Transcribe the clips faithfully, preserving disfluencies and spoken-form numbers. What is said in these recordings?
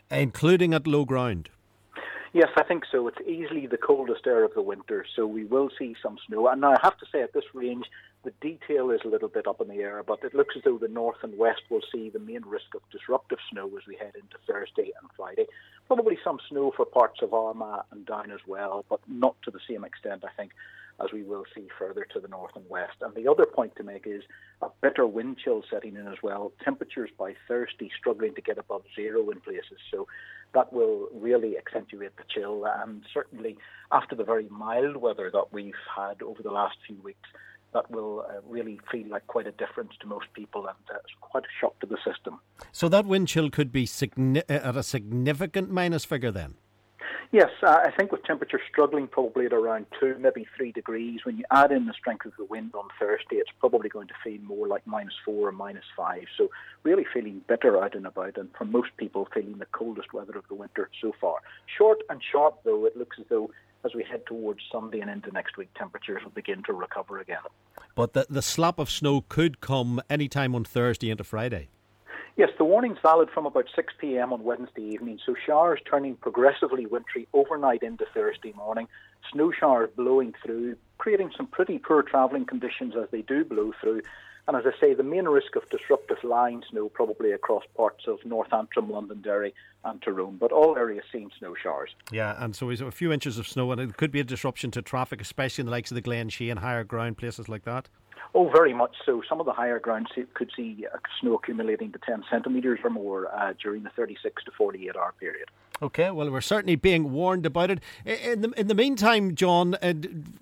Including at low ground? Yes, I think so. It's easily the coldest air of the winter, so we will see some snow. And now I have to say, at this range, the detail is a little bit up in the air, but it looks as though the north and west will see the main risk of disruptive snow as we head into Thursday and Friday. Probably some snow for parts of Armagh and down as well, but not to the same extent, I think, as we will see further to the north and west. And the other point to make is a bitter wind chill setting in as well. Temperatures by Thursday struggling to get above zero in places, so that will really accentuate the chill. And certainly after the very mild weather that we've had over the last few weeks, that will uh, really feel like quite a difference to most people, and uh, it's quite a shock to the system. So that wind chill could be signi- at a significant minus figure then? Yes, uh, I think with temperatures struggling probably at around two, maybe three degrees, when you add in the strength of the wind on Thursday, it's probably going to feel more like minus four or minus five. So really feeling bitter out and about, and for most people feeling the coldest weather of the winter so far. Short and sharp, though, it looks as though as we head towards Sunday and into next week, temperatures will begin to recover again. But the, the slap of snow could come any time on Thursday into Friday? Yes, the warning's valid from about six p.m. on Wednesday evening, so showers turning progressively wintry overnight into Thursday morning. Snow showers blowing through, creating some pretty poor travelling conditions as they do blow through. And as I say, the main risk of disruptive line snow probably across parts of North Antrim, Londonderry and Tyrone, but all areas seeing snow showers. Yeah, and so a few inches of snow, and it could be a disruption to traffic, especially in the likes of the Glen Shea and higher ground places like that. Oh, very much so. Some of the higher ground could see uh, snow accumulating to ten centimetres or more uh, during the thirty-six to forty-eight hour period. OK, well, we're certainly being warned about it. In the in the meantime, John, uh,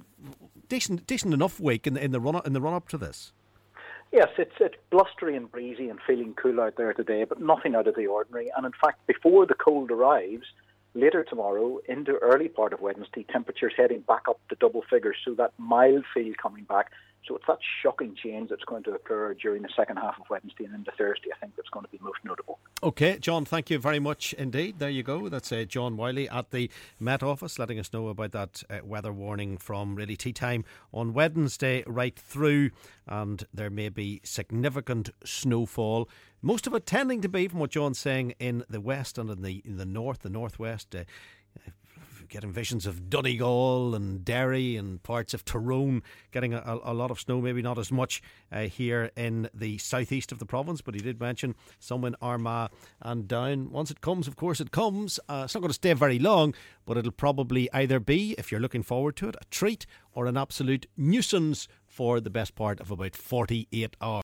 decent decent enough week in the in the run in the run up to this. Yes, it's it's blustery and breezy and feeling cool out there today, but nothing out of the ordinary. And in fact, before the cold arrives, later tomorrow into early part of Wednesday, temperatures heading back up to double figures, so that mild feel coming back. So it's that shocking change that's going to occur during the second half of Wednesday and into Thursday, I think, that's going to be most notable. OK, John, thank you very much indeed. There you go. That's uh, John Wiley at the Met Office letting us know about that uh, weather warning from really tea time on Wednesday right through, and there may be significant snowfall. Most of it tending to be, from what John's saying, in the west and in the in the north, the northwest. Uh, getting visions of Donegal and Derry and parts of Tyrone getting a, a lot of snow, maybe not as much uh, here in the southeast of the province, but he did mention some in Armagh and Down. Once it comes, of course it comes. Uh, it's not going to stay very long, but it'll probably either be, if you're looking forward to it, a treat or an absolute nuisance for the best part of about forty-eight hours.